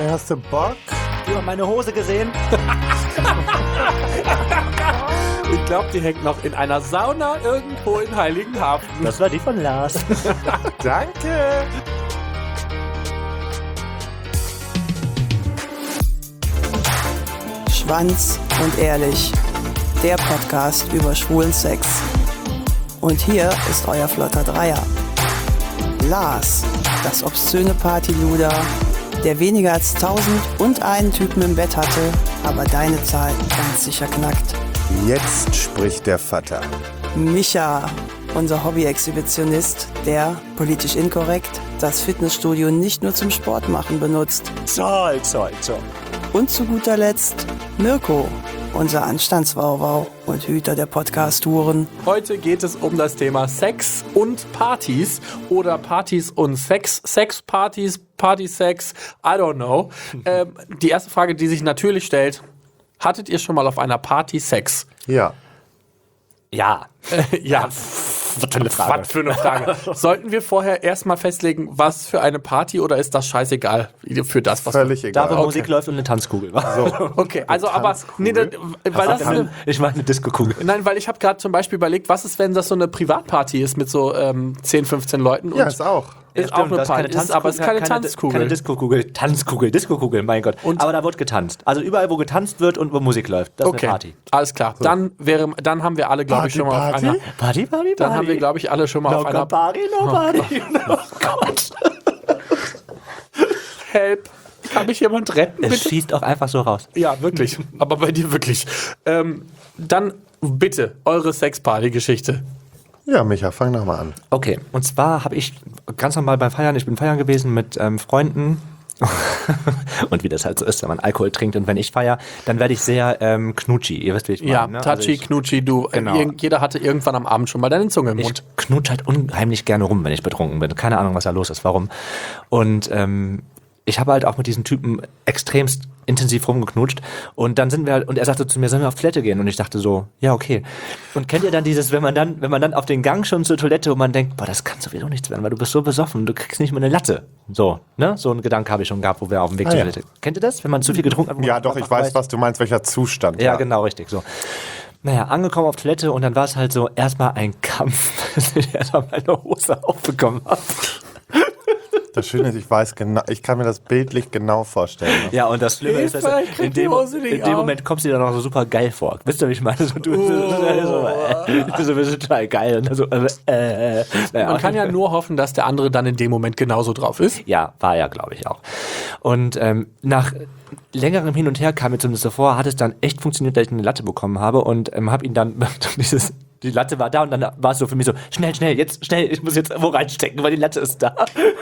Hey, hast du Bock? Du hast meine Hose gesehen? Ich glaube, die hängt noch in einer Sauna irgendwo in Heiligenhafen. Das war die von Lars. Danke! Schwanz und ehrlich, der Podcast über schwulen Sex. Und hier ist euer flotter Dreier. Lars, das obszöne Partyluder, der weniger als 1001 Typen im Bett hatte, aber deine Zahl ganz sicher knackt. Jetzt spricht der Vater. Micha, unser Hobby-Exhibitionist, der, politisch inkorrekt, das Fitnessstudio nicht nur zum Sport machen benutzt. Zoll. Und zu guter Letzt Mirko, unser Anstandswauwau und Hüter der Podcast-Touren. Heute geht es um das Thema Sex und Partys oder Partys und Sex, Sexpartys, Party-Sex, I don't know. Die erste Frage, die sich natürlich stellt, hattet ihr schon mal auf einer Party Sex? Ja. Ja. Ja. Was für eine Frage. Was für eine Frage. Sollten wir vorher erstmal festlegen, was für eine Party, oder ist das scheißegal für das, was Völlig Da, egal. wo Okay. Musik läuft und eine Tanzkugel war. So. Okay, also aber nee, weil das Ich meine eine Disco-Kugel. nein, weil ich habe gerade zum Beispiel überlegt, was ist, wenn das so eine Privatparty ist mit so 10, 15 Leuten Ja, und ist auch. ist auch eine Party, aber es ist keine Tanzkugel. Keine Disco-Kugel, mein Gott. Aber da wird getanzt. Also überall, wo getanzt wird und wo Musik läuft, das ist Okay, eine Party. alles klar. Dann haben wir alle, glaube ich, schon mal auf Party? einer. Party. Dann haben wir, glaube ich, alle schon mal auf einer. Party. Oh Gott. Help! Kann mich jemand retten, Es bitte? schießt auch einfach so raus. Ja, wirklich. Aber bei dir wirklich. Dann bitte eure Sexparty-Geschichte. Ja, Micha, fang doch mal an. Okay, und zwar habe ich ganz normal beim Feiern, ich bin feiern gewesen mit Freunden. Und wie das halt so ist, wenn man Alkohol trinkt und wenn ich feiere, dann werde ich sehr knutschi. Ihr wisst, wie ich meine. Ja, ne? Touchy, Also Knutschi, du. Genau. Jeder hatte irgendwann am Abend schon mal deine Zunge im ich Mund. knutsch halt unheimlich gerne rum, wenn ich betrunken bin. Keine Ahnung, was da los ist, warum. Und ich habe halt auch mit diesen Typen extremst intensiv rumgeknutscht und dann sind wir halt, und er sagte zu mir, sollen wir auf Toilette gehen? Und ich dachte so, ja, okay. Und kennt ihr dann dieses, wenn man dann auf den Gang schon zur Toilette und man denkt, boah, das kann sowieso nichts werden, weil du bist so besoffen, du kriegst nicht mal eine Latte. So, ne? So einen Gedanke habe ich schon gehabt, wo wir auf dem Weg zur ja. Toilette. Kennt ihr das? Wenn man zu viel getrunken hat? wo Ja, man doch, ich einfach weiß, was du meinst, welcher Zustand. Ja, genau, richtig, so. Naja, angekommen auf Toilette und dann war es halt so erstmal ein Kampf, bis ich erstmal meine Hose aufbekommen habe. Das Schöne ist, ich weiß genau, ich kann mir das bildlich genau vorstellen. Ja, und das Schlimme ist, dass Hilfe, ich krieg in die dem, Hose nicht in dem auf. Moment kommst du dir dann auch so super geil vor. Wisst ihr, wie ich meine? So, du bist total geil. Und dann so, naja. Man kann ja nur hoffen, dass der andere dann in dem Moment genauso drauf ist. Ja, war ja, glaube ich, auch. Und nach längerem Hin und Her kam mir zumindest so vor, hat es dann echt funktioniert, dass ich eine Latte bekommen habe und habe ihn dann die Latte war da und dann war es so für mich so, schnell, ich muss jetzt wo reinstecken, weil die Latte ist da.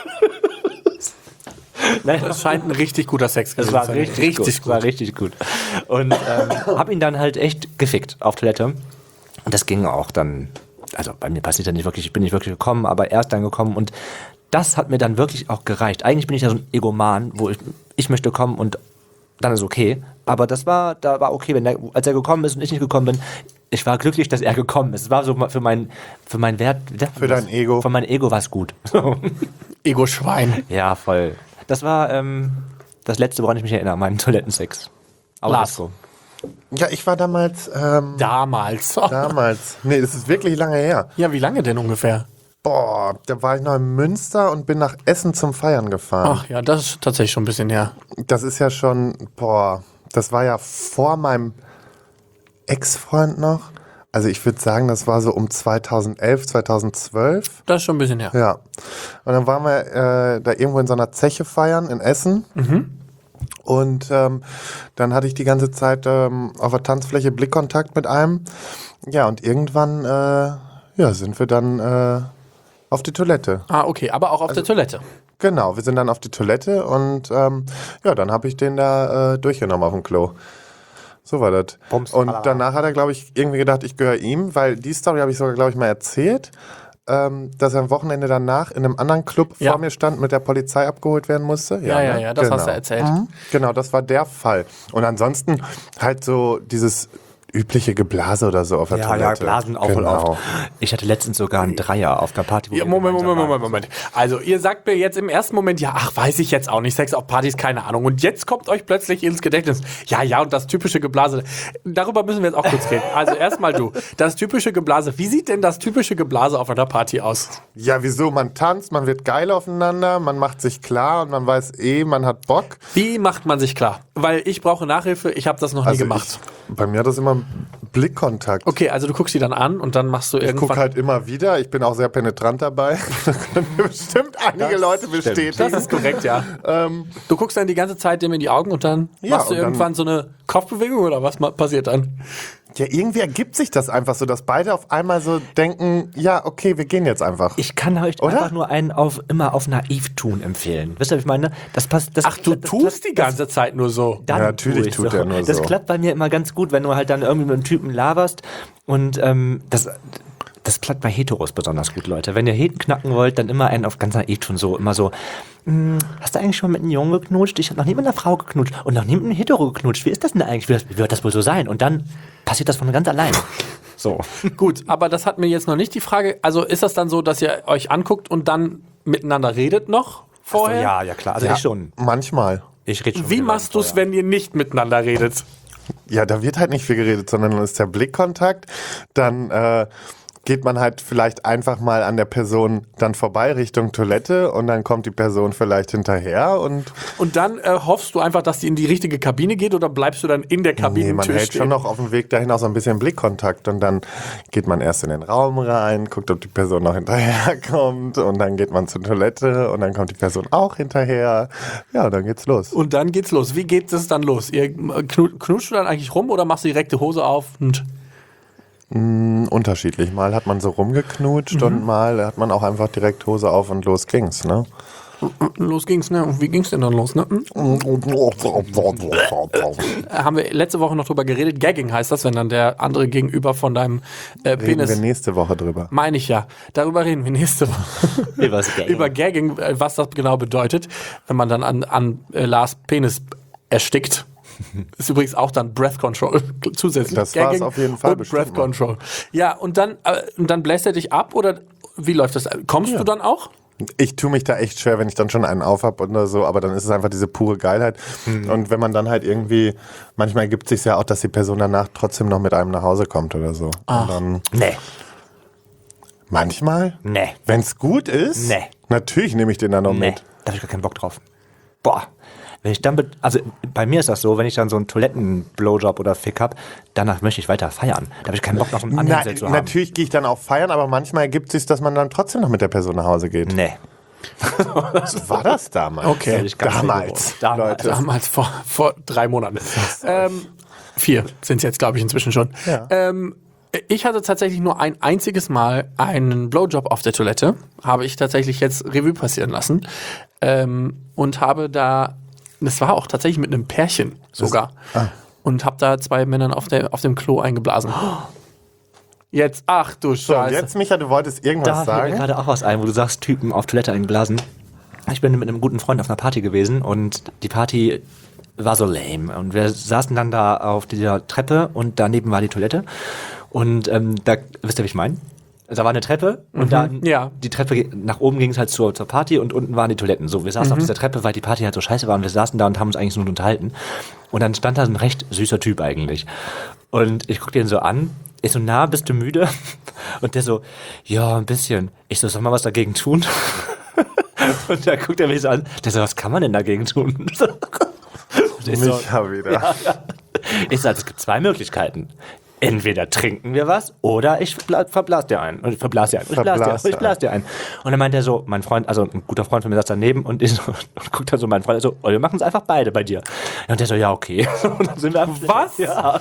Nein, Das scheint ein richtig guter Sex das gewesen war zu sein. richtig gut. War richtig gut. Und hab ihn dann halt echt gefickt auf Toilette. Und das ging auch dann, also bei mir passiert ja nicht wirklich, ich bin nicht wirklich gekommen, aber er ist dann gekommen und das hat mir dann wirklich auch gereicht. Eigentlich bin ich ja so ein Egoman, wo ich möchte kommen und dann ist okay. Aber da war okay, als er gekommen ist und ich nicht gekommen bin. Ich war glücklich, dass er gekommen ist. Es war so für mein Wert. Für dein Ego. Für mein Ego war es gut. Ego-Schwein. Ja, voll. Das war das Letzte, woran ich mich erinnere, meinen Toilettensex. Aber Lars. das so. Ja, ich war damals, Damals. nee, das ist wirklich lange her. Ja, wie lange denn ungefähr? Boah, da war ich noch in Münster und bin nach Essen zum Feiern gefahren. Ach ja, das ist tatsächlich schon ein bisschen her. Das ist ja schon, das war ja vor meinem Ex-Freund noch. Also ich würde sagen, das war so um 2011, 2012. Das ist schon ein bisschen her. Ja. Und dann waren wir da irgendwo in so einer Zeche feiern in Essen. Und dann hatte ich die ganze Zeit auf der Tanzfläche Blickkontakt mit einem. Ja, und irgendwann sind wir dann auf die Toilette. Ah, okay, aber auch auf der Toilette. Genau, wir sind dann auf die Toilette und dann habe ich den da durchgenommen auf dem Klo. So war das. Bums, Und alala. danach hat er, glaube ich, irgendwie gedacht, ich gehöre ihm, weil die Story habe ich sogar, glaube ich, mal erzählt, dass er am Wochenende danach in einem anderen Club Ja. vor mir stand, mit der Polizei abgeholt werden musste. Ja, das hast du erzählt. Genau, das war der Fall. Und ansonsten halt so dieses übliche Geblase oder so auf der Toilette. Blasen auch voll oft. Ich hatte letztens sogar einen Dreier auf der Party. Ja, Moment. Also ihr sagt mir jetzt im ersten Moment, ja, ach, weiß ich jetzt auch nicht, Sex auf Partys, keine Ahnung. Und jetzt kommt euch plötzlich ins Gedächtnis, ja, und das typische Geblase. Darüber müssen wir jetzt auch kurz reden. Also erstmal du, das typische Geblase. Wie sieht denn das typische Geblase auf einer Party aus? Ja, wieso? Man tanzt, man wird geil aufeinander, man macht sich klar und man weiß man hat Bock. Wie macht man sich klar? Weil ich brauche Nachhilfe, ich habe das noch nie gemacht. Bei mir hat das immer Blickkontakt. Okay, also du guckst die dann an und dann machst du irgendwann... Ich gucke halt immer wieder, ich bin auch sehr penetrant dabei. Da können bestimmt einige Leute bestätigen. Das ist korrekt, ja. Du guckst dann die ganze Zeit dem in die Augen und dann machst du irgendwann so eine Kopfbewegung oder was passiert dann? Ja, irgendwie ergibt sich das einfach so, dass beide auf einmal so denken, ja, okay, wir gehen jetzt einfach. Ich kann euch einfach nur einen immer auf naiv tun empfehlen. Wisst ihr, was ich meine? Ach, du tust die ganze Zeit nur so. Dann Ja, natürlich tue ich tut er nur so. Das klappt bei mir immer ganz gut, wenn du halt dann irgendwie mit einem Typen laberst und das klappt bei Heteros besonders gut, Leute. Wenn ihr Heten knacken wollt, dann immer einen auf ganz naiv tun, so immer so, hast du eigentlich schon mit einem Jungen geknutscht? Ich habe noch nie mit einer Frau geknutscht und noch nie mit einem Hetero geknutscht. Wie ist das denn eigentlich? Wie wird das wohl so sein? Und dann passiert das von ganz allein. So. Gut, aber das hat mir jetzt noch nicht die Frage, also ist das dann so, dass ihr euch anguckt und dann miteinander redet noch vorher? Ja, klar. Also ich schon. Manchmal. Ich rede schon. Wie machst du es, wenn ihr nicht miteinander redet? Ja, da wird halt nicht viel geredet, sondern dann ist der Blickkontakt, dann geht man halt vielleicht einfach mal an der Person dann vorbei Richtung Toilette und dann kommt die Person vielleicht hinterher und dann hoffst du einfach, dass die in die richtige Kabine geht oder bleibst du dann in der Kabine? nee, man hält schon noch auf dem Weg dahin auch so ein bisschen Blickkontakt und dann geht man erst in den Raum rein, guckt, ob die Person noch hinterherkommt und dann geht man zur Toilette und dann kommt die Person auch hinterher. Ja, dann geht's los. Und dann geht's los. Wie geht es dann los? Ihr knutscht du dann eigentlich rum oder machst du direkt die Hose auf und... Unterschiedlich. Mal hat man so rumgeknutscht und mal hat man auch einfach direkt Hose auf und los ging's, ne? Los ging's, ne? Und wie ging's denn dann los, ne? Haben wir letzte Woche noch drüber geredet. Gagging heißt das, wenn dann der andere gegenüber von deinem Reden Penis... wir nächste Woche drüber. Meine ich ja. Darüber reden wir nächste Woche. Über Gagging, was das genau bedeutet, wenn man dann an Lars Penis erstickt. Ist übrigens auch dann Breath Control zusätzlich. Das war es auf jeden Fall und bestimmt Breath Control. Ja, und dann bläst er dich ab oder wie läuft das? Kommst du dann auch? Ich tue mich da echt schwer, wenn ich dann schon einen aufhab oder so, aber dann ist es einfach diese pure Geilheit. Und wenn man dann halt irgendwie, manchmal ergibt es sich ja auch, dass die Person danach trotzdem noch mit einem nach Hause kommt oder so. Und dann, Nee. manchmal? Nee. Wenn es gut ist? Nee. Natürlich nehme ich den dann noch Nee, mit. da habe ich gar keinen Bock drauf. Boah. Wenn ich dann, also bei mir ist das so, wenn ich dann so einen Toiletten-Blowjob oder Fick hab, danach möchte ich weiter feiern. Da habe ich keinen Bock noch einen Anhängsel zu haben. Natürlich gehe ich dann auch feiern, aber manchmal ergibt es sich, dass man dann trotzdem noch mit der Person nach Hause geht. Nee. Was war das damals? Okay. Ich ganz Damals, Damals. Leute. Damals vor 3 Monaten. 4 sind es jetzt, glaube ich, inzwischen schon. Ja. Ich hatte tatsächlich nur ein einziges Mal einen Blowjob auf der Toilette. Habe ich tatsächlich jetzt Revue passieren lassen. Und habe da, das war auch tatsächlich mit einem Pärchen sogar. Und habe da 2 Männern auf dem Klo eingeblasen. Jetzt, ach du So, Scheiße. jetzt, Micha, du wolltest Da irgendwas fällt mir sagen? gerade auch was ein, wo du sagst, Typen auf Toilette eingeblasen. Ich bin mit einem guten Freund auf einer Party gewesen und die Party war so lame. Und wir saßen dann da auf dieser Treppe und daneben war die Toilette. Und da, wisst ihr, wie ich meine? Da war eine Treppe und dann ja. die Treppe, nach oben ging es halt zur Party und unten waren die Toiletten. So, wir saßen auf dieser Treppe, weil die Party halt so scheiße war und wir saßen da und haben uns eigentlich nur unterhalten. Und dann stand da ein recht süßer Typ eigentlich. Und ich guck den so an, ich so, na, bist du müde? Und der so, ja, ein bisschen. Ich so, soll mal was dagegen tun? Und da guckt er mich so an, der so, was kann man denn dagegen tun? Und ich so, Micha wieder. ja. Ich sag, es gibt 2 Möglichkeiten. Entweder trinken wir was oder ich verblas dir einen. Und ich verblas dir einen. Ich blas dir einen. Und dann meint er so, mein Freund, also ein guter Freund von mir saß daneben und ich so, und guckt dann so mein Freund so, oh, wir machen es einfach beide bei dir. Und der so, ja, okay. Und dann sind wir einfach, Was? Ja.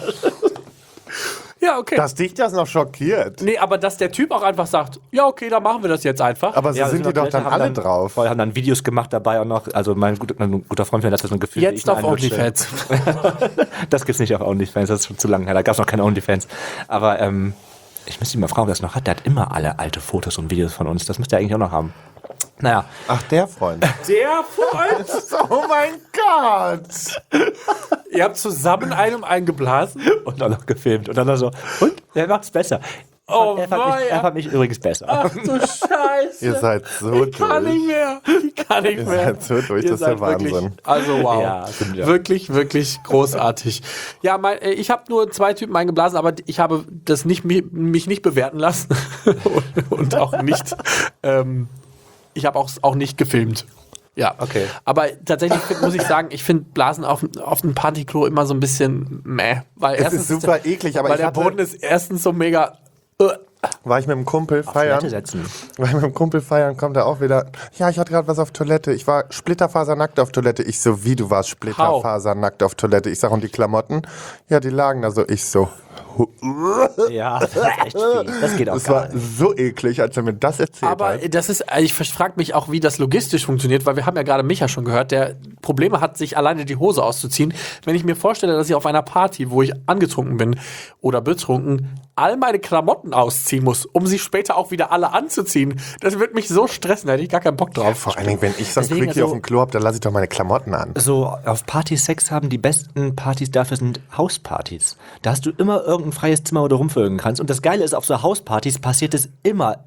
Ja, okay. Dass dich das noch schockiert. Nee, aber dass der Typ auch einfach sagt, ja, okay, dann machen wir das jetzt einfach. Aber so Ja, sind die doch dann alle drauf. Wir haben dann Videos gemacht dabei und noch, also mein guter Freund von mir hat das so ein Gefühl. Jetzt auf OnlyFans. Das gibt's nicht auf OnlyFans, das ist schon zu lange her, da gab's noch keine OnlyFans. Aber ich müsste ihn mal fragen, ob er das noch hat. Der hat immer alle alte Fotos und Videos von uns, das müsste er eigentlich auch noch haben. Naja, Ach, der Freund. Der Freund! Oh mein Gott! Ihr habt zusammen einem eingeblasen? und dann noch gefilmt. Und dann noch so, und? Wer macht's besser? Oh, Er fand mich übrigens besser. Ach du Scheiße. Ihr seid so Ich kann nicht mehr. Ich kann nicht Ihr mehr. seid so durch, Ihr das ist der seid wirklich- Wahnsinn. Also wow. Ja, stimmt, ja. Wirklich, wirklich großartig. Ja, ich habe nur 2 Typen eingeblasen, aber ich habe das mich nicht bewerten lassen. und auch nicht, ich habe auch nicht gefilmt. Ja, Okay. Aber tatsächlich muss ich sagen, ich finde Blasen auf dem Partyklo immer so ein bisschen meh. Weil Es ist super eklig, aber weil ich der hatte- Boden ist erstens so mega. War ich mit dem Kumpel Toilette feiern? setzen. War ich mit dem Kumpel feiern, kommt er auch wieder. Ja, ich hatte gerade was auf Toilette. Ich war splitterfasernackt auf Toilette. Ich so, wie, du warst splitterfasernackt auf Toilette? Ich sag, und die Klamotten? Ja, die lagen da so. Ich so. Ja, das ist echt fies. Das geht auch Das gar war nicht. so eklig, als er mir das erzählt Aber hat. das ist, ich frage mich auch, wie das logistisch funktioniert, weil wir haben ja gerade Micha schon gehört, der Probleme hat, sich alleine die Hose auszuziehen. Wenn ich mir vorstelle, dass ich auf einer Party, wo ich angetrunken bin oder betrunken, all meine Klamotten ausziehen muss, um sie später auch wieder alle anzuziehen, das wird mich so stressen, da hätte ich gar keinen Bock drauf. Vor allen Dingen, wenn ich so ein Deswegen Quickie also- auf dem Klo hab, dann lasse ich doch meine Klamotten an. So, auf Partys Sex haben, die besten Partys dafür sind Hauspartys. Da hast du immer irgendein freies Zimmer, wo du rumvögeln kannst. Und das Geile ist, auf so Hauspartys passiert es immer,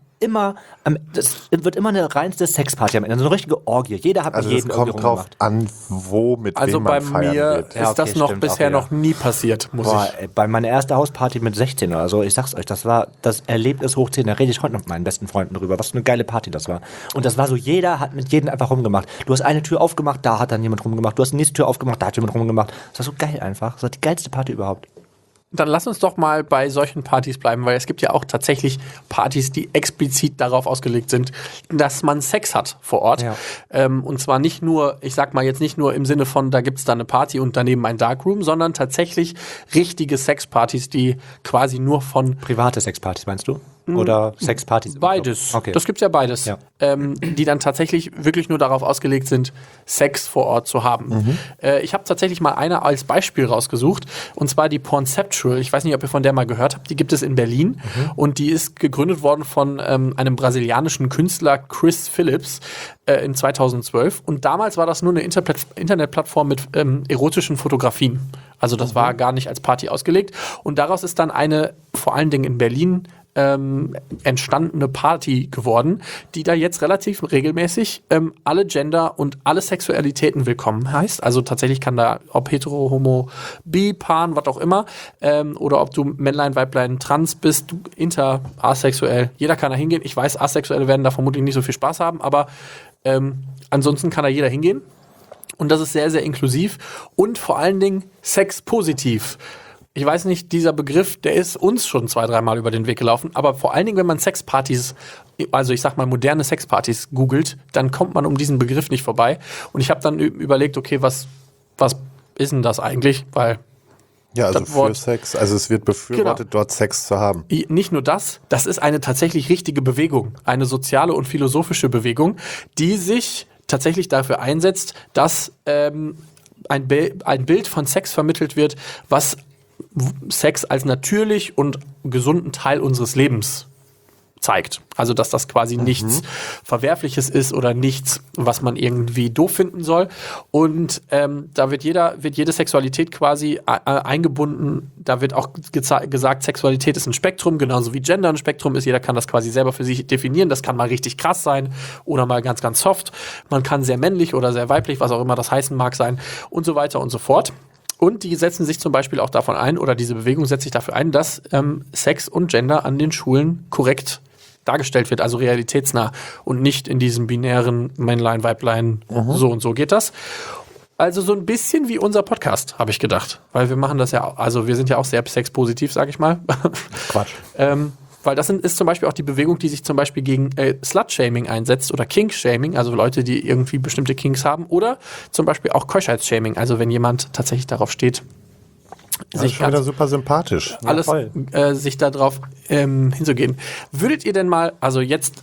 das wird immer eine reinste Sexparty am Ende, so eine richtige Orgie. Jeder hat Also mit es jedem kommt irgendwie drauf rumgemacht. an, wo, mit Also wem bei man feiern mir wird. Ja, ist okay, das noch stimmt bisher auch wieder. noch nie passiert, muss Boah, ich. ey, bei meiner ersten Hausparty mit 16 oder so, ich sag's euch, das war das Erlebnis hoch 10. Da rede ich heute noch mit meinen besten Freunden drüber, was für eine geile Party das war. Und das war so, jeder hat mit jedem einfach rumgemacht. Du hast eine Tür aufgemacht, da hat dann jemand rumgemacht. Du hast die nächste Tür aufgemacht, da hat jemand rumgemacht. Das war so geil einfach. Das war die geilste Party überhaupt. Dann lass uns doch mal bei solchen Partys bleiben, weil es gibt ja auch tatsächlich Partys, die explizit darauf ausgelegt sind, dass man Sex hat vor Ort. Ja. Und zwar nicht nur, ich sag mal jetzt nicht nur im Sinne von, da gibt's da eine Party und daneben ein Darkroom, sondern tatsächlich richtige Sexpartys, die quasi nur von Private Sexpartys meinst du? Oder Sexpartys? beides. Okay. Das gibt's ja beides. Ja. Die dann tatsächlich wirklich nur darauf ausgelegt sind, Sex vor Ort zu haben. Ich habe tatsächlich mal eine als Beispiel rausgesucht, und zwar die Pornceptual. Ich weiß nicht, ob ihr von der mal gehört habt. Die gibt es in Berlin und die ist gegründet worden von einem brasilianischen Künstler, Chris Phillips, in 2012. Und damals war das nur eine Internetplattform mit erotischen Fotografien. Also das war gar nicht als Party ausgelegt. Und daraus ist dann eine, vor allen Dingen in Berlin, entstandene Party geworden, die da jetzt relativ regelmäßig alle Gender und alle Sexualitäten willkommen heißt. Also tatsächlich kann da, ob hetero, homo, bi, pan, was auch immer, oder ob du Männlein, Weiblein, trans bist, du inter, asexuell, jeder kann da hingehen. Ich weiß, Asexuelle werden da vermutlich nicht so viel Spaß haben, aber ansonsten kann da jeder hingehen. Und das ist sehr, sehr inklusiv und vor allen Dingen sexpositiv. Ich weiß nicht, dieser Begriff, der ist uns schon 2-3 Mal über den Weg gelaufen, aber vor allen Dingen, wenn man Sexpartys, also ich sag mal moderne Sexpartys googelt, dann kommt man um diesen Begriff nicht vorbei. Und ich habe dann überlegt, okay, was ist denn das eigentlich? Weil Ja, also das für Wort- Sex. Also es wird befürwortet, dort Sex zu haben. nicht nur das ist eine tatsächlich richtige Bewegung, eine soziale und philosophische Bewegung, die sich tatsächlich dafür einsetzt, dass ein Bild von Sex vermittelt wird, was Sex als natürlich und gesunden Teil unseres Lebens zeigt. Also, dass das quasi nichts Verwerfliches ist oder nichts, was man irgendwie doof finden soll. Und da wird jede Sexualität quasi eingebunden. Da wird auch gesagt, Sexualität ist ein Spektrum, genauso wie Gender ein Spektrum ist. Jeder kann das quasi selber für sich definieren. Das kann mal richtig krass sein oder mal ganz, ganz soft. Man kann sehr männlich oder sehr weiblich, was auch immer das heißen mag, sein und so weiter und so fort. Und die setzen sich zum Beispiel auch davon ein, oder diese Bewegung setzt sich dafür ein, dass Sex und Gender an den Schulen korrekt dargestellt wird, also realitätsnah und nicht in diesem binären Männlein, Weiblein, so und so geht das. Also so ein bisschen wie unser Podcast, habe ich gedacht. Weil wir machen das ja, also wir sind ja auch sehr sexpositiv, sage ich mal. Quatsch. Weil das ist zum Beispiel auch die Bewegung, die sich zum Beispiel gegen Slut-Shaming einsetzt oder Kink-Shaming, also Leute, die irgendwie bestimmte Kinks haben, oder zum Beispiel auch Keuschheits-Shaming, also wenn jemand tatsächlich darauf steht, Das ist schon wieder super sympathisch. alles voll. sich darauf hinzugehen. Würdet ihr denn mal, also jetzt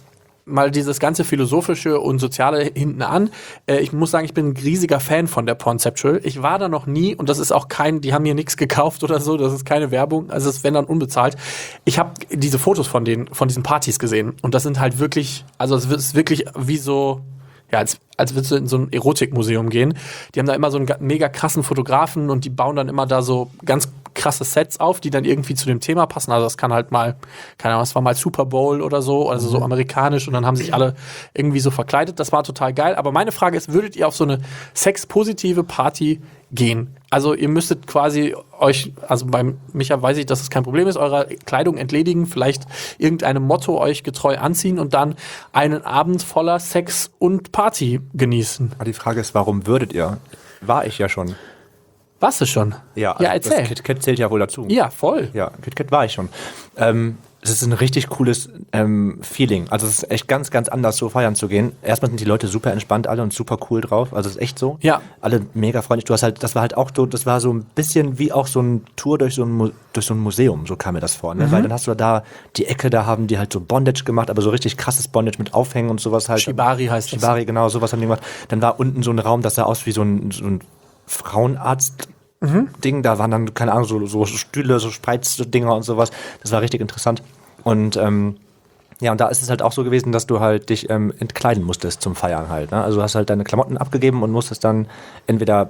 mal dieses ganze Philosophische und Soziale hinten an. Ich muss sagen, ich bin ein riesiger Fan von der Pornceptual. Ich war da noch nie und das ist auch die haben hier nichts gekauft oder so, das ist keine Werbung, also es ist, wenn dann, unbezahlt. Ich habe diese Fotos von diesen Partys gesehen und das sind halt wirklich, also es ist wirklich wie so, ja, als würdest du in so ein Erotikmuseum gehen. Die haben da immer so einen mega krassen Fotografen und die bauen dann immer da so ganz krasse Sets auf, die dann irgendwie zu dem Thema passen. Also das kann halt mal, keine Ahnung, es war mal Super Bowl oder so, also so amerikanisch und dann haben sich alle irgendwie so verkleidet. Das war total geil. Aber meine Frage ist, würdet ihr auf so eine sexpositive Party gehen? Also ihr müsstet quasi euch, also beim Micha weiß ich, dass es kein Problem ist, eurer Kleidung entledigen, vielleicht irgendeinem Motto euch getreu anziehen und dann einen Abend voller Sex und Party genießen. Aber die Frage ist, warum würdet ihr? War ich ja schon. Warst du schon? Ja, also erzähl. Das KitKat zählt ja wohl dazu. Ja, voll. Ja, KitKat war ich schon. Es ist ein richtig cooles Feeling. Also es ist echt ganz, ganz anders, so feiern zu gehen. Erstmal sind die Leute super entspannt alle und super cool drauf. Also es ist echt so. Ja. Alle mega freundlich. Das war halt auch so, das war so ein bisschen wie auch so ein Tour durch so ein Museum, so kam mir das vor. Ne? Weil dann hast du da die Ecke, da haben die halt so Bondage gemacht, aber so richtig krasses Bondage mit Aufhängen und sowas halt. Shibari heißt das. Shibari, genau, sowas haben die gemacht. Dann war unten so ein Raum, das sah aus wie so ein Frauenarzt-Ding. Da waren dann, keine Ahnung, so Stühle, so Spreizdinger und sowas. Das war richtig interessant. Und ja, und da ist es halt auch so gewesen, dass du halt dich entkleiden musstest zum Feiern halt. Ne? Also du hast halt deine Klamotten abgegeben und musstest dann entweder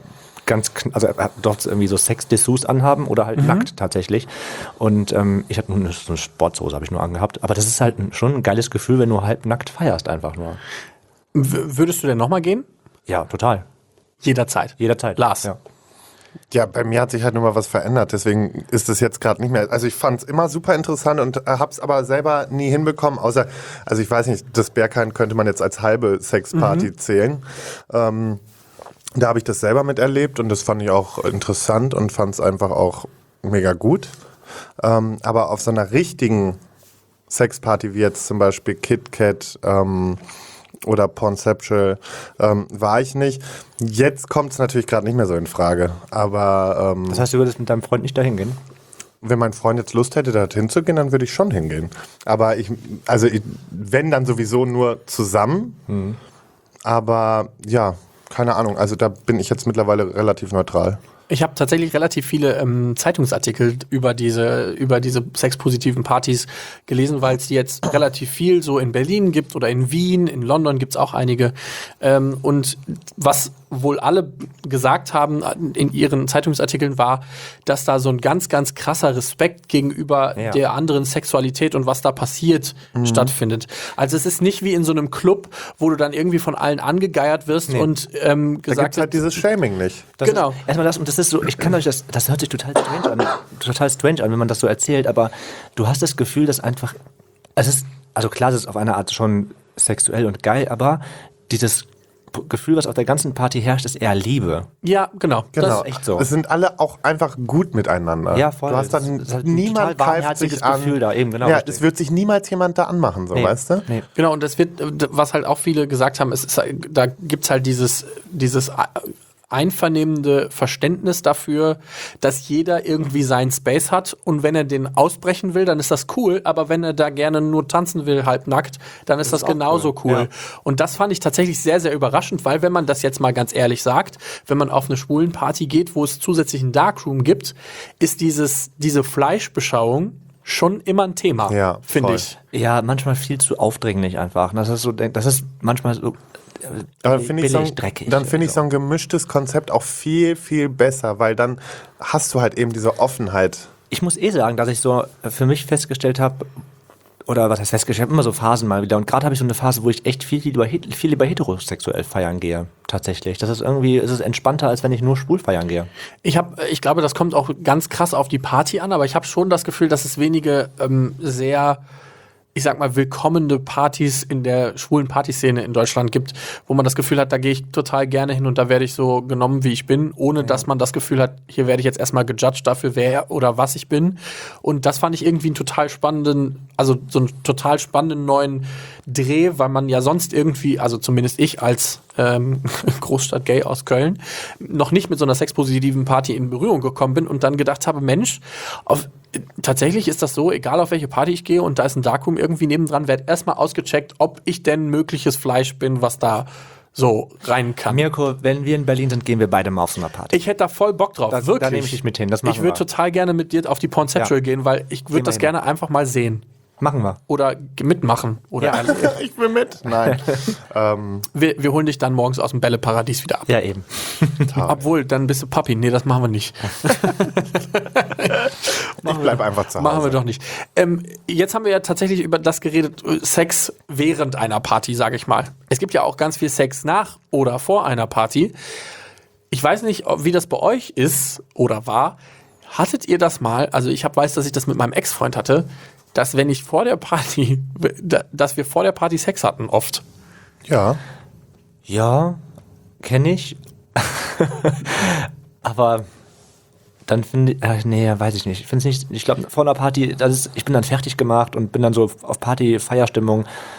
dort irgendwie so Sex-Dessous anhaben oder halt nackt tatsächlich. Und ich habe nur so eine Sportsoße habe ich nur angehabt. Aber das ist halt schon ein geiles Gefühl, wenn du halb nackt feierst einfach nur. Würdest du denn nochmal gehen? Ja, total. Jederzeit. Lars. Ja. Ja, bei mir hat sich halt nur mal was verändert, deswegen ist es jetzt gerade nicht mehr. Also ich fand es immer super interessant und hab's aber selber nie hinbekommen, außer, also ich weiß nicht, das Berghain könnte man jetzt als halbe Sexparty zählen. Da habe ich das selber miterlebt und das fand ich auch interessant und fand es einfach auch mega gut. Aber auf so einer richtigen Sexparty wie jetzt zum Beispiel KitKat, oder Pornceptual war ich nicht. Jetzt kommt es natürlich gerade nicht mehr so in Frage. Aber Das heißt, du würdest mit deinem Freund nicht dahin gehen? wenn mein Freund jetzt Lust hätte, da hinzugehen, dann würde ich schon hingehen. Aber wenn dann sowieso nur zusammen. Aber ja, keine Ahnung. Also da bin ich jetzt mittlerweile relativ neutral. Ich habe tatsächlich relativ viele Zeitungsartikel über diese sexpositiven Partys gelesen, weil es die jetzt relativ viel so in Berlin gibt oder in Wien, in London gibt's auch einige. Und was wohl alle gesagt haben in ihren Zeitungsartikeln war, dass da so ein ganz, ganz krasser Respekt gegenüber der anderen Sexualität und was da passiert stattfindet. Also es ist nicht wie in so einem Club, wo du dann irgendwie von allen angegeiert wirst und Da gesagt gibt's halt dieses Shaming nicht. Genau. Erstmal das, und das ist so, ich kann euch das hört sich total strange an, wenn man das so erzählt, aber du hast das Gefühl, dass einfach, also klar, es ist auf eine Art schon sexuell und geil, aber dieses Gefühl, was auf der ganzen Party herrscht, ist eher Liebe. Ja, genau. Genau. Das ist echt so. Es sind alle auch einfach gut miteinander. Ja, voll. Du hast dann Das ist halt ein niemand total greift warmherziges sich an. Gefühl da, eben, genau, Ja, richtig. es wird sich niemals jemand da anmachen, so, weißt du? Nee. Genau, und das wird, was halt auch viele gesagt haben, da gibt's halt dieses einvernehmende Verständnis dafür, dass jeder irgendwie seinen Space hat und wenn er den ausbrechen will, dann ist das cool, aber wenn er da gerne nur tanzen will, halbnackt, dann ist das genauso cool. Ja. Und das fand ich tatsächlich sehr, sehr überraschend, weil wenn man das jetzt mal ganz ehrlich sagt, wenn man auf eine schwulen Party geht, wo es zusätzlich einen Darkroom gibt, ist diese Fleischbeschauung schon immer ein Thema, Ja, finde voll. ich. Ja, manchmal viel zu aufdringlich einfach. Das ist manchmal so Aber finde ich, billig, dreckig. dann finde ich so ein gemischtes Konzept auch viel, viel besser, weil dann hast du halt eben diese Offenheit. Ich muss sagen, dass ich so für mich festgestellt habe, oder was heißt festgestellt, immer so Phasen mal wieder. Und gerade habe ich so eine Phase, wo ich echt viel lieber heterosexuell feiern gehe, tatsächlich. Das ist irgendwie, es ist entspannter, als wenn ich nur schwul feiern gehe. Ich glaube, das kommt auch ganz krass auf die Party an, aber ich habe schon das Gefühl, dass es wenige sehr, ich sag mal, willkommene Partys in der schwulen Partyszene in Deutschland gibt, wo man das Gefühl hat, da gehe ich total gerne hin und da werde ich so genommen, wie ich bin, ohne dass man das Gefühl hat, hier werde ich jetzt erstmal gejudged dafür, wer oder was ich bin. Und das fand ich irgendwie einen total spannenden, also so einen total spannenden neuen Dreh, weil man ja sonst irgendwie, also zumindest ich als Großstadt-Gay aus Köln, noch nicht mit so einer sexpositiven Party in Berührung gekommen bin und dann gedacht habe, Mensch, tatsächlich ist das so, egal auf welche Party ich gehe und da ist ein Darkroom irgendwie nebendran, wird erstmal ausgecheckt, ob ich denn mögliches Fleisch bin, was da so rein kann. Mirko, wenn wir in Berlin sind, gehen wir beide mal auf so eine Party. Ich hätte da voll Bock drauf, wirklich. Da nehme ich dich mit hin, das machen Ich würde wir. total gerne mit dir auf die Pornceptual gehen, weil ich würde das hin. gerne einfach mal sehen. Machen wir. Oder mitmachen. Oder Ich will mit. Nein. wir holen dich dann morgens aus dem Bälleparadies wieder ab. Ja, eben. Obwohl, dann bist du Papi. Nee, das machen wir nicht. Ich bleib einfach zu Hause. Machen wir doch nicht. Jetzt haben wir ja tatsächlich über das geredet, Sex während einer Party, sage ich mal. Es gibt ja auch ganz viel Sex nach oder vor einer Party. Ich weiß nicht, wie das bei euch ist oder war. Hattet ihr das mal, also ich weiß, dass ich das mit meinem Ex-Freund hatte, dass wenn ich vor der Party, dass wir vor der Party Sex hatten oft. Ja. Ja, kenne ich. Aber dann finde ich, nee, weiß ich nicht. Ich finde es nicht, ich glaube, vor einer Party, ich bin dann fertig gemacht und bin dann so auf Party-Feierstimmung.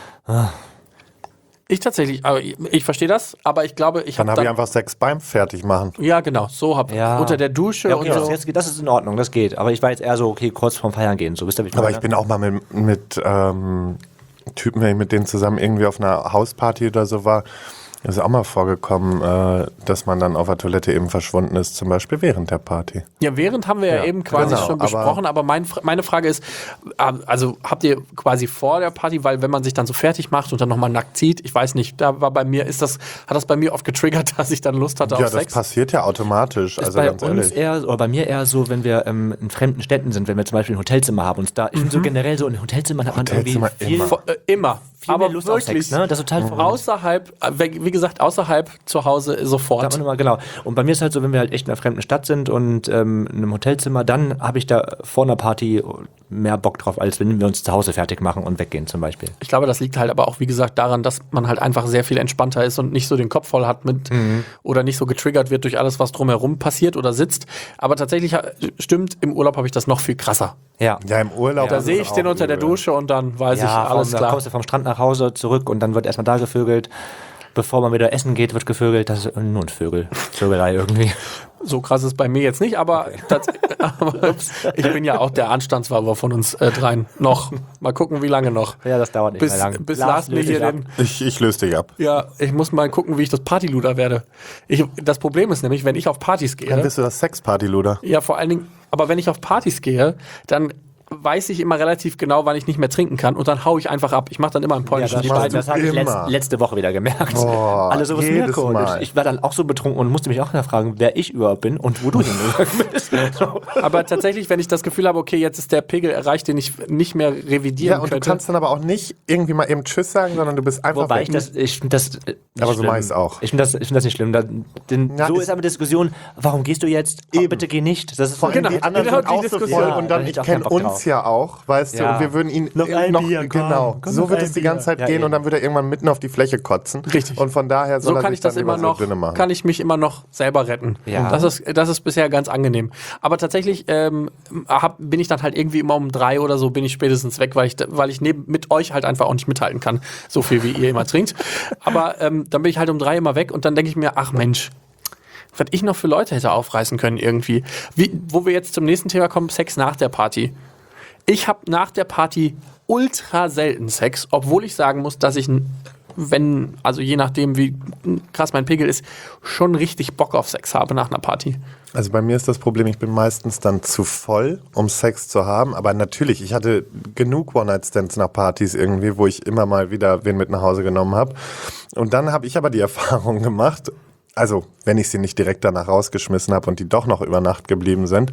Ich tatsächlich, aber ich verstehe das, aber ich glaube, Dann habe ich einfach Sex beim Fertigmachen. Ja, genau, so unter der Dusche Ja, okay, und so. das ist in Ordnung, das geht. Aber ich war jetzt eher so, okay, kurz vorm Feiern gehen. So, wisst ihr, wie ich Aber meine? ich bin auch mal mit Typen, wenn ich mit denen zusammen irgendwie auf einer Hausparty oder so war, ist auch mal vorgekommen, dass man dann auf der Toilette eben verschwunden ist, zum Beispiel während der Party. Ja, während haben wir ja eben quasi genau, schon besprochen, aber meine Frage ist, also habt ihr quasi vor der Party, weil wenn man sich dann so fertig macht und dann nochmal nackt zieht, ich weiß nicht, da war bei mir, hat das bei mir oft getriggert, dass ich dann Lust hatte Ja, auf das Sex? passiert ja automatisch, ist also bei ganz uns ehrlich. eher, oder bei mir eher so, wenn wir in fremden Städten sind, wenn wir zum Beispiel ein Hotelzimmer haben und da, ich finde so generell so in Hotelzimmern hat man Hotelzimmer irgendwie viel, Immer. viel aber mehr Lust auf wirklich, Sex, ne? Das ist total verrückt. außerhalb, wie gesagt, außerhalb zu Hause sofort. Sagt man immer, genau. Und bei mir ist halt so, wenn wir halt echt in einer fremden Stadt sind und in einem Hotelzimmer, dann habe ich da vor einer Party mehr Bock drauf, als wenn wir uns zu Hause fertig machen und weggehen zum Beispiel. Ich glaube, das liegt halt aber auch, wie gesagt, daran, dass man halt einfach sehr viel entspannter ist und nicht so den Kopf voll hat mit oder nicht so getriggert wird durch alles, was drumherum passiert oder sitzt. Aber tatsächlich stimmt, im Urlaub habe ich das noch viel krasser. Ja. Ja, im Urlaub. Da ist sehe es ich den auch unter der übel. Dusche und dann weiß ich, alles Da klar. kommst du vom Strand nach Hause zurück und dann wird erstmal da gevögelt. Bevor man wieder essen geht, wird gevögelt. Das ist nur ein Vögelei irgendwie. So krass ist bei mir jetzt nicht, aber, aber ich bin ja auch der Anstandswauber von uns dreien. Noch. Mal gucken, wie lange noch. Ja, das dauert nicht Bis, mehr lang. bis Lars mir löst hier dich ab. den... Ich löse dich ab. Ja, ich muss mal gucken, wie ich das Partyluder werde. Das Problem ist nämlich, wenn ich auf Partys Dann gehe... bist du das Sexparty-Luder. Ja, vor allen Dingen, aber wenn ich auf Partys gehe, dann weiß ich immer relativ genau, wann ich nicht mehr trinken kann und dann hau ich einfach ab. Ich mache dann immer einen polnischen das Schwein. das habe ich immer. letzte Woche wieder gemerkt. Alle so, was jedes Mirko. Und Mal. ich war dann auch so betrunken und musste mich auch fragen, wer ich überhaupt bin und wo du hingegangen bist. So. Aber tatsächlich, wenn ich das Gefühl habe, okay, jetzt ist der Pegel erreicht, den ich nicht mehr revidieren Ja, und könnte. du kannst dann aber auch nicht irgendwie mal eben Tschüss sagen, sondern du bist einfach Wobei weg. ich finde das nicht Aber so schlimm. mach ich's auch. Ich finde das nicht schlimm. Ja, So ist- ist aber die Diskussion, warum gehst du jetzt? Oh, bitte geh nicht. Das ist Vor allem Genau, die anderen genau sind die auch so Diskussion. voll Ja, und da dann, hätte ich ich auch kenne keinen Bock uns drauf. ja auch, weißt du, Ja. und wir würden ihn Noch ein Bier, komm, genau, komm, so noch wird ein es die Bier. ganze Zeit Ja, gehen eben. und dann wird er irgendwann mitten auf die Fläche kotzen. Richtig. Und von daher soll So er kann sich ich das dann immer lieber noch, so dünne machen. kann ich mich immer noch selber retten. Ja. Das ist bisher ganz angenehm. Aber tatsächlich bin ich dann halt irgendwie immer um 3 oder so bin ich spätestens weg, weil ich mit euch halt einfach auch nicht mithalten kann, so viel wie ihr immer trinkt. Aber dann bin ich halt um 3 immer weg und dann denke ich mir, ach Mensch, was ich noch für Leute hätte aufreißen können irgendwie. Wo wir jetzt zum nächsten Thema kommen, Sex nach der Party. Ich habe nach der Party ultra selten Sex, obwohl ich sagen muss, dass ich, also je nachdem, wie krass mein Pegel ist, schon richtig Bock auf Sex habe nach einer Party. Also bei mir ist das Problem, ich bin meistens dann zu voll, um Sex zu haben. Aber natürlich, ich hatte genug One-Night-Stands nach Partys irgendwie, wo ich immer mal wieder wen mit nach Hause genommen habe. Und dann habe ich aber die Erfahrung gemacht, also wenn ich sie nicht direkt danach rausgeschmissen habe und die doch noch über Nacht geblieben sind,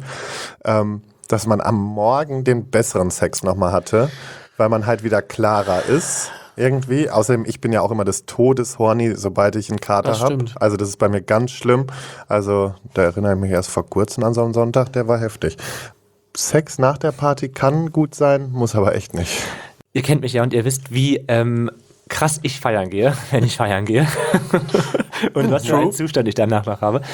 dass man am Morgen den besseren Sex nochmal hatte, weil man halt wieder klarer ist. Irgendwie. Außerdem, ich bin ja auch immer des Todes horny, sobald ich einen Kater Das habe. stimmt. Also das ist bei mir ganz schlimm. Also da erinnere ich mich erst vor kurzem an so einen Sonntag, der war heftig. Sex nach der Party kann gut sein, muss aber echt nicht. Ihr kennt mich ja und ihr wisst, wie krass ich feiern gehe, wenn ich feiern gehe. Und was für einen Zustand ich danach noch habe.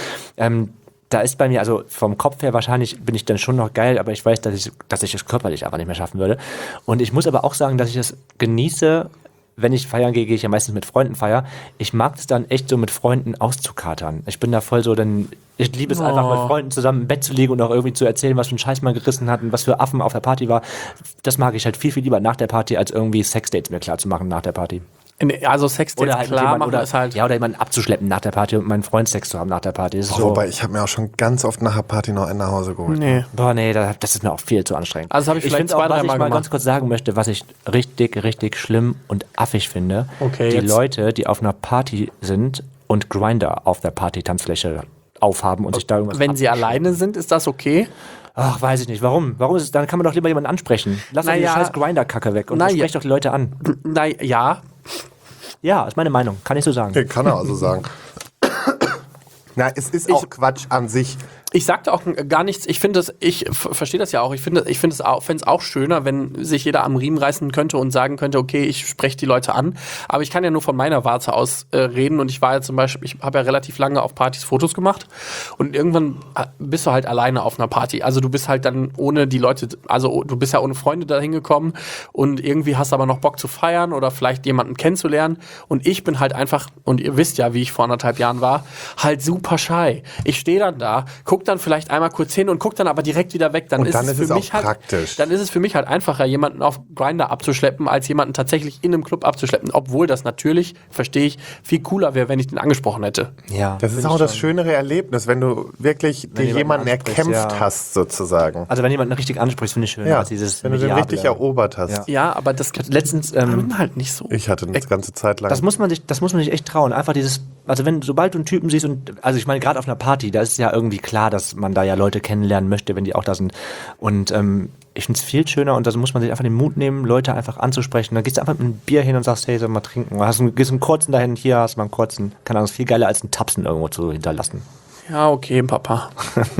Da ist bei mir, also vom Kopf her wahrscheinlich bin ich dann schon noch geil, aber ich weiß, dass ich es körperlich einfach nicht mehr schaffen würde. Und ich muss aber auch sagen, dass ich es genieße, wenn ich feiern gehe, gehe ich ja meistens mit Freunden feiern. Ich mag es dann echt so mit Freunden auszukatern. Ich bin da voll so, ich liebe es einfach mit Freunden zusammen im Bett zu liegen und auch irgendwie zu erzählen, was für ein Scheiß man gerissen hat und was für Affen auf der Party war. Das mag ich halt viel, viel lieber nach der Party, als irgendwie Sexdates mir klar zu machen nach der Party. Also Sexdates Halt klar machen oder ist halt... Ja, oder jemanden abzuschleppen nach der Party und meinen Freund Sex zu haben nach der Party. Das ist Wobei, ich habe mir auch schon ganz oft nach der Party noch einen nach Hause geholt. Nee. Das ist mir auch viel zu anstrengend. Also das habe ich vielleicht finde auch, 2-3 was ich Mal mal gemacht. ganz kurz sagen möchte, was ich richtig, richtig schlimm und affig finde. Okay, die jetzt. Leute, die auf einer Party sind und Grindr auf der Party-Tanzfläche aufhaben und sich da irgendwas Wenn sie alleine sind, ist das okay? Ach, weiß ich nicht. Warum? Warum ist es, dann kann man doch lieber jemanden ansprechen. Lass doch die Naja. scheiß Grindr-Kacke weg und Naja. sprech doch die Leute an. Ja. Ja, ist meine Meinung. Kann ich so sagen. Okay, kann er also sagen. Na, es ist auch Quatsch an sich. Ich sagte auch gar nichts. Ich verstehe das ja auch. Ich finde es auch schöner, wenn sich jeder am Riemen reißen könnte und sagen könnte, okay, ich spreche die Leute an. Aber ich kann ja nur von meiner Warte aus reden. Und ich war ja zum Beispiel, ich habe ja relativ lange auf Partys Fotos gemacht. Und irgendwann bist du halt alleine auf einer Party. Also du bist halt dann ohne die Leute, also du bist ja ohne Freunde da hingekommen. Und irgendwie hast aber noch Bock zu feiern oder vielleicht jemanden kennenzulernen. Und ich bin halt einfach, und ihr wisst ja, wie ich vor 1,5 Jahren war, halt super shy. Ich stehe dann da, guck dann vielleicht einmal kurz hin und guck dann aber direkt wieder weg. Dann Und ist dann es ist für es auch mich halt praktisch. Dann ist es für mich halt einfacher, jemanden auf Grindr abzuschleppen, als jemanden tatsächlich in einem Club abzuschleppen. Obwohl das natürlich, verstehe ich, viel cooler wäre, wenn ich den angesprochen hätte. Ja. Das ist auch das schönere Erlebnis, wenn du wirklich dir jemanden ansprichst, erkämpft ja. hast, sozusagen. Also wenn jemanden richtig anspricht, finde ich schön. Ja, als dieses wenn du den Mediable. richtig erobert hast. Ja. Ja, aber das Letztens, kann halt nicht so. Ich hatte das ganze Zeit lang. das muss man sich echt trauen. Einfach also sobald du einen Typen siehst also ich meine, gerade auf einer Party, da ist es ja irgendwie klar, dass man da ja Leute kennenlernen möchte, wenn die auch da sind. Und ich finde es viel schöner und da muss man sich einfach den Mut nehmen, Leute einfach anzusprechen. Dann gehst du einfach mit einem Bier hin und sagst, hey, soll mal trinken. Oder gehst einen kurzen dahin, hier hast du mal einen kurzen. Keine Ahnung, ist viel geiler als einen Tapsen irgendwo zu hinterlassen. Ja, okay, Papa.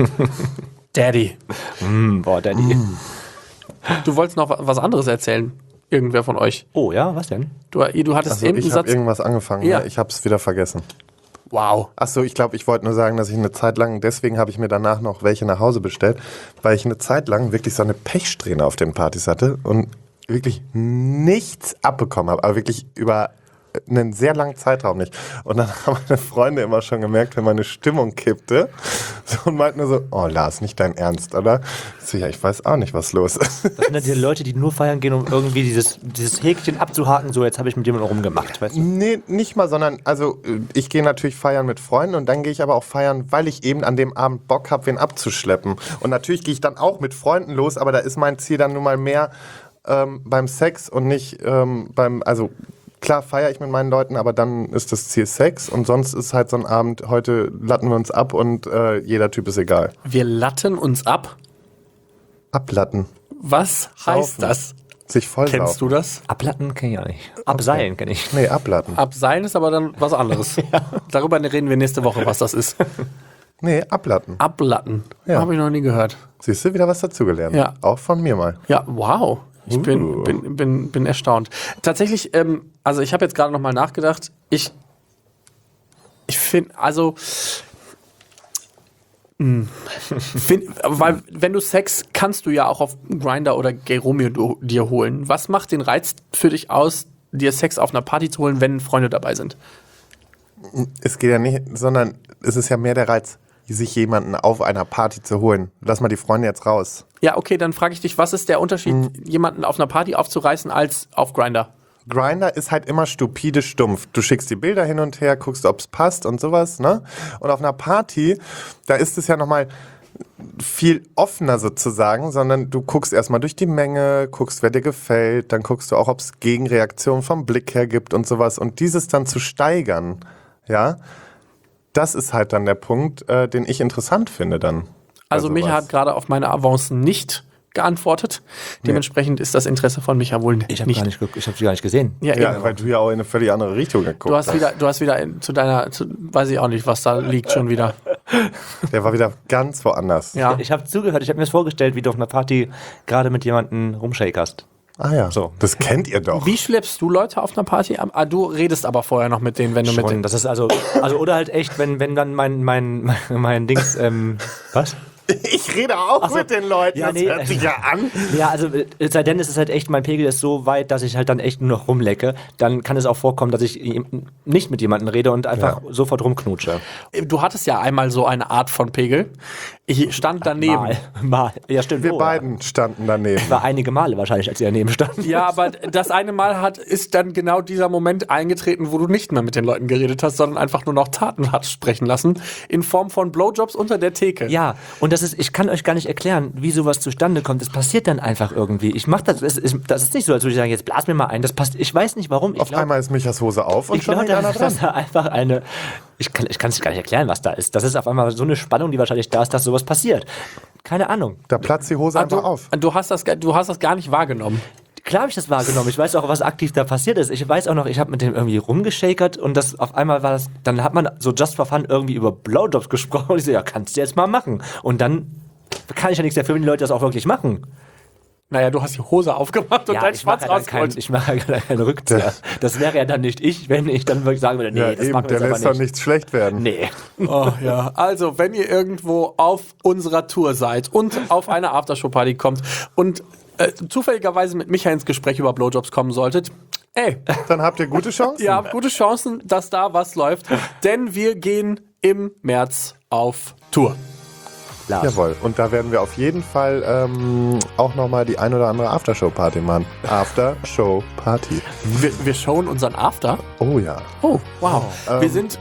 Daddy. Boah, Daddy. Du wolltest noch was anderes erzählen. Irgendwer von euch. Oh ja, was denn? Du hattest Also eben einen ich habe Satz. irgendwas angefangen, Ja. ja. Ich habe es wieder vergessen. Wow. Achso, ich glaube, ich wollte nur sagen, dass ich eine Zeit lang, deswegen habe ich mir danach noch welche nach Hause bestellt, weil ich eine Zeit lang wirklich so eine Pechsträhne auf den Partys hatte und wirklich nichts abbekommen habe, aber wirklich über einen sehr langen Zeitraum nicht. Und dann haben meine Freunde immer schon gemerkt, wenn meine Stimmung kippte, so, und meinten nur so, oh Lars, nicht dein Ernst, oder? Ich so, ja, ich weiß auch nicht, was los ist. Das sind ja die Leute, die nur feiern gehen, um irgendwie dieses Häkchen abzuhaken, so jetzt habe ich mit jemandem rumgemacht, weißt du? Nee, nicht mal, sondern, also ich gehe natürlich feiern mit Freunden und dann gehe ich aber auch feiern, weil ich eben an dem Abend Bock habe, wen abzuschleppen. Und natürlich gehe ich dann auch mit Freunden los, aber da ist mein Ziel dann nun mal mehr beim Sex und nicht also klar feiere ich mit meinen Leuten, aber dann ist das Ziel Sex und sonst ist halt so ein Abend, heute latten wir uns ab und jeder Typ ist egal. Wir latten uns ab. Ablatten. Was heißt Saufen. das? Sich vollsaufen. Kennst du das? Ablatten kenne ich auch nicht. Abseilen kenne ich. Nee, ablatten. Abseilen ist aber dann was anderes. Darüber reden wir nächste Woche, was das ist. Nee, ablatten. Ablatten. Ja. Habe ich noch nie gehört. Siehst du, wieder was dazugelernt. Ja. Auch von mir mal. Ja, wow. Ich bin erstaunt. Tatsächlich, also ich habe jetzt gerade noch mal nachgedacht. Ich finde, also weil wenn du Sex kannst du ja auch auf Grindr oder Gay Romeo dir holen. Was macht den Reiz für dich aus, dir Sex auf einer Party zu holen, wenn Freunde dabei sind? Es geht ja nicht, sondern es ist ja mehr der Reiz, sich jemanden auf einer Party zu holen. Lass mal die Freunde jetzt raus. Ja, okay, dann frage ich dich, was ist der Unterschied, jemanden auf einer Party aufzureißen als auf Grindr? Grindr ist halt immer stupide stumpf. Du schickst die Bilder hin und her, guckst, ob es passt und sowas, ne? Und auf einer Party, da ist es ja nochmal viel offener sozusagen, sondern du guckst erstmal durch die Menge, guckst, wer dir gefällt, dann guckst du auch, ob es Gegenreaktionen vom Blick her gibt und sowas. Und dieses dann zu steigern, ja, das ist halt dann der Punkt, den ich interessant finde dann. Also Micha hat gerade auf meine Avancen nicht geantwortet. Dementsprechend ist das Interesse von Micha wohl Ich habe nicht. sie gar nicht gesehen. Ja, Ja, eben. weil du ja auch in eine völlig andere Richtung geguckt Du hast wieder weiß ich auch nicht, was da liegt schon wieder. Der war wieder ganz woanders. Ja. Ich habe zugehört, ich habe mir das vorgestellt, wie du auf einer Party gerade mit jemandem rumshakerst. Ah ja, So. das kennt ihr doch. Wie schleppst du Leute auf einer Party? Du redest aber vorher noch mit denen, wenn du mit denen. Das ist also oder halt echt, wenn dann mein Dings, was? Ich rede auch so. mit den Leuten, Ja, das nee. hört sich ja an. Ja, also es sei denn, es ist halt echt, mein Pegel ist so weit, dass ich halt dann echt nur noch rumlecke. Dann kann es auch vorkommen, dass ich nicht mit jemandem rede und einfach sofort rumknutsche. Du hattest ja einmal so eine Art von Pegel. Ich stand daneben. Mal. Ja, stimmt. Wir Oh, beiden standen daneben. War einige Male wahrscheinlich, als ihr daneben stand. Ja, aber das eine Mal ist dann genau dieser Moment eingetreten, wo du nicht mehr mit den Leuten geredet hast, sondern einfach nur noch Taten hast sprechen lassen, in Form von Blowjobs unter der Theke. Ja, und ich kann euch gar nicht erklären, wie sowas zustande kommt. Es passiert dann einfach irgendwie. Ich mach das ist nicht so, als würde ich sagen, jetzt blas mir mal ein. Das passt, ich weiß nicht warum. Auf einmal ist Michas Hose auf und Ich schon glaube, hängt einer das dran. ist einfach ich kann es gar nicht erklären, was da ist. Das ist auf einmal so eine Spannung, die wahrscheinlich da ist, dass sowas passiert. Keine Ahnung. Da platzt die Hose einfach auf. Du hast das gar nicht wahrgenommen. Klar habe ich das wahrgenommen. Ich weiß auch, was aktiv da passiert ist. Ich weiß auch noch, ich habe mit dem irgendwie rumgeschakert und das auf einmal war das, dann hat man so just for fun irgendwie über Blowjobs gesprochen und ich so, ja, kannst du jetzt mal machen. Und dann kann ich ja nichts dafür, wenn die Leute das auch wirklich machen. Naja, du hast die Hose aufgemacht und dein Schwanz rausgeholt. Ich mache ja keinen Rückzieher. Das wäre ja dann nicht ich, wenn ich dann wirklich sagen würde, nee, Ja, das eben, machen wir der jetzt lässt aber doch nicht. nichts schlecht werden. Nee. Oh ja, also wenn ihr irgendwo auf unserer Tour seid und auf eine Aftershow-Party kommt und zufälligerweise mit Micha ins Gespräch über Blowjobs kommen solltet, Dann habt ihr gute Chancen. ihr habt gute Chancen, dass da was läuft, denn wir gehen im März auf Tour. Lars. Jawohl, und da werden wir auf jeden Fall auch nochmal die ein oder andere Aftershow-Party machen. Aftershow-Party. Wir showen unseren After. Oh ja. Oh, wow. Wir sind...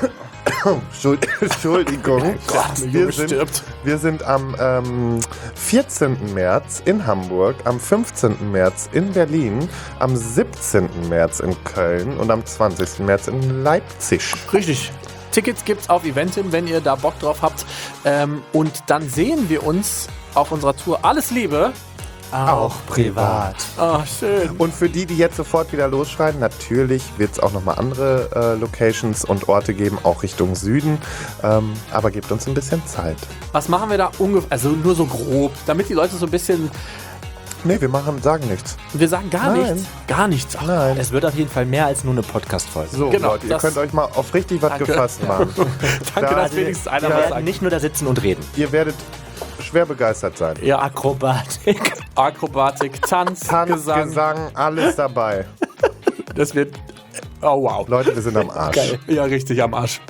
Entschuldigung. Junge stirbt. Wir sind am 14. März in Hamburg, am 15. März in Berlin, am 17. März in Köln und am 20. März in Leipzig. Richtig. Tickets gibt's auf Eventim, wenn ihr da Bock drauf habt. Und dann sehen wir uns auf unserer Tour. Alles Liebe. Auch privat. Oh, schön. Und für die jetzt sofort wieder losschreien, natürlich wird es auch nochmal andere Locations und Orte geben, auch Richtung Süden. Aber gebt uns ein bisschen Zeit. Was machen wir da ungefähr? Also nur so grob, damit die Leute so ein bisschen... Nee, sagen nichts. Wir sagen gar Nein. nichts. Gar nichts. Ach, Nein. Es wird auf jeden Fall mehr als nur eine Podcast-Folge. So, Genau, Leute, ihr das- könnt euch mal auf richtig was Danke. gefasst machen. danke, Da- dass wenigstens einer Wir was werden sagt. nicht nur da sitzen und reden. Ihr werdet schwer begeistert sein. Ja, Akrobatik. Akrobatik, Tanz, Tanz, Gesang. Gesang, alles dabei. Das wird... Oh, wow. Leute, wir sind am Arsch. Geil. Ja, richtig, am Arsch.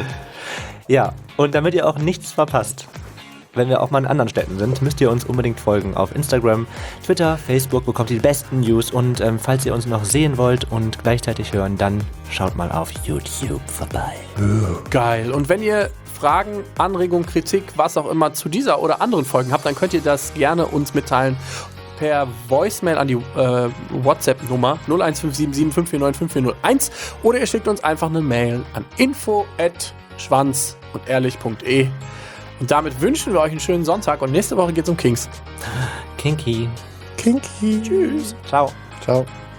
Ja, und damit ihr auch nichts verpasst, wenn wir auch mal in anderen Städten sind, müsst ihr uns unbedingt folgen auf Instagram, Twitter, Facebook, bekommt ihr die besten News und falls ihr uns noch sehen wollt und gleichzeitig hören, dann schaut mal auf YouTube vorbei. Geil. Und wenn ihr Fragen, Anregungen, Kritik, was auch immer zu dieser oder anderen Folgen habt, dann könnt ihr das gerne uns mitteilen per Voicemail an die WhatsApp-Nummer 01577549541 oder ihr schickt uns einfach eine Mail an info@schwanzundehrlich.de. Und damit wünschen wir euch einen schönen Sonntag und nächste Woche geht's um Kings. Kinky. Kinky. Tschüss. Ciao. Ciao.